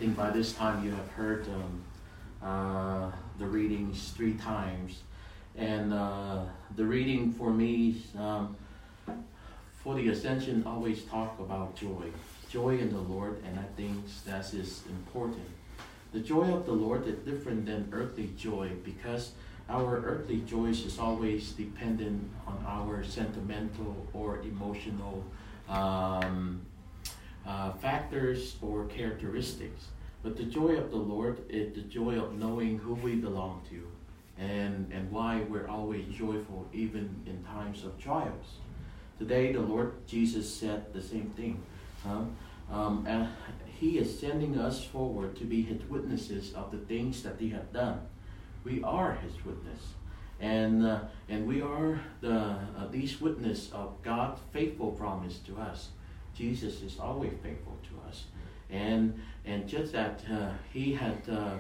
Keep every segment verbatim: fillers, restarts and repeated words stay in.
think by this time you have heard um, uh, the readings three times. And uh, the reading for me, um, for the Ascension, always talk about joy. Joy in the Lord, and I think that is important. The joy of the Lord is different than earthly joy because our earthly joys is always dependent on our sentimental or emotional um, uh, factors or characteristics. But the joy of the Lord is the joy of knowing who we belong to and, and why we're always joyful even in times of trials. Today, the Lord Jesus said the same thing. Huh? Um, and he is sending us forward to be his witnesses of the things that he has done. We are his witness. And uh, and we are the uh, these witness of God's faithful promise to us. Jesus is always faithful to us. And and just that uh, he had uh,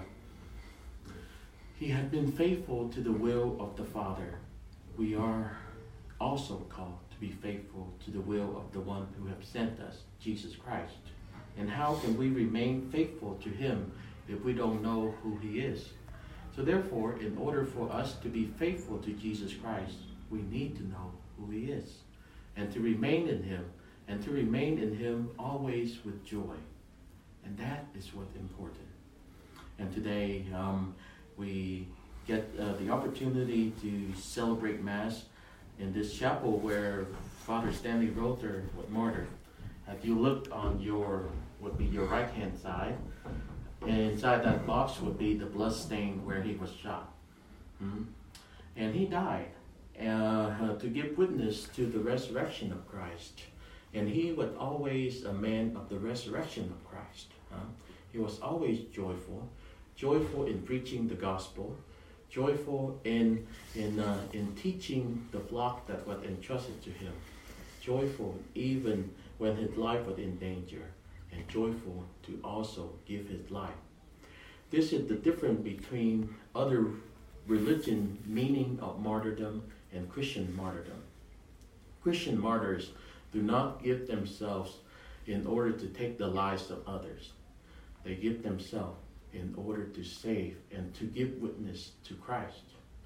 he had been faithful to the will of the Father, we are also called to be faithful to the will of the one who has sent us, Jesus Christ. And how can we remain faithful to him if we don't know who he is? So therefore, in order for us to be faithful to Jesus Christ, we need to know who he is and to remain in him and to remain in him always with joy. And that is what's important. And today um, we get uh, the opportunity to celebrate Mass in this chapel where Father Stanley Rother was martyred. If you look on your, would be your right hand side, and inside that box would be the blood stain where he was shot. Mm-hmm. And he died uh, to give witness to the resurrection of Christ. And he was always a man of the resurrection of Christ. Huh? He was always joyful, joyful in preaching the gospel, joyful in in uh, in teaching the flock that was entrusted to him, joyful even when his life was in danger, and joyful to also give his life. This is the difference between other religion meaning of martyrdom and Christian martyrdom. Christian martyrs do not give themselves in order to take the lives of others. They give themselves in order to save and to give witness to Christ.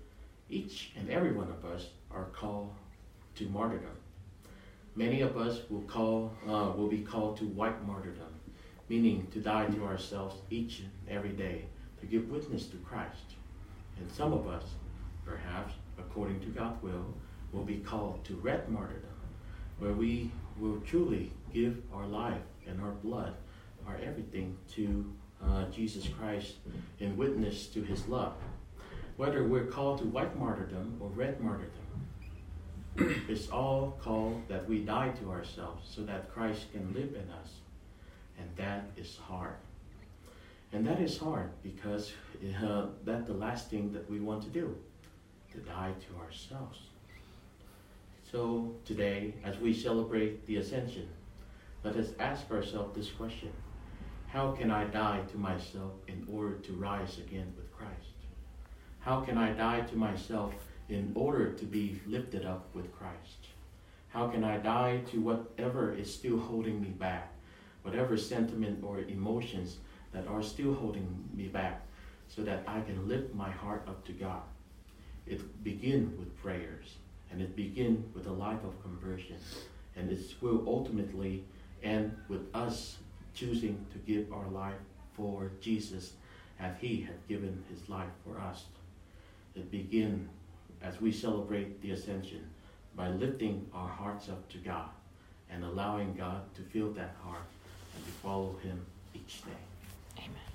Each and every one of us are called to martyrdom. Many of us will call uh, will be called to white martyrdom, meaning to die to ourselves each and every day to give witness to Christ. And some of us, perhaps according to God's will, will be called to red martyrdom, where we will truly give our life and our blood, our everything to uh, Jesus Christ in witness to his love. Whether we're called to white martyrdom or red martyrdom, it's all called that we die to ourselves so that Christ can live in us. And that is hard. And that is hard because uh, that's the last thing that we want to do, to die to ourselves. So today, as we celebrate the Ascension, let us ask ourselves this question: how can I die to myself in order to rise again with Christ? How can I die to myself in order to be lifted up with Christ? How can I die to whatever is still holding me back, whatever sentiment or emotions that are still holding me back, so that I can lift my heart up to God? It begins with prayers, and it begins with a life of conversion, and it will ultimately end with us choosing to give our life for Jesus as he had given his life for us. It begins as we celebrate the Ascension by lifting our hearts up to God and allowing God to fill that heart and to follow him each day. Amen.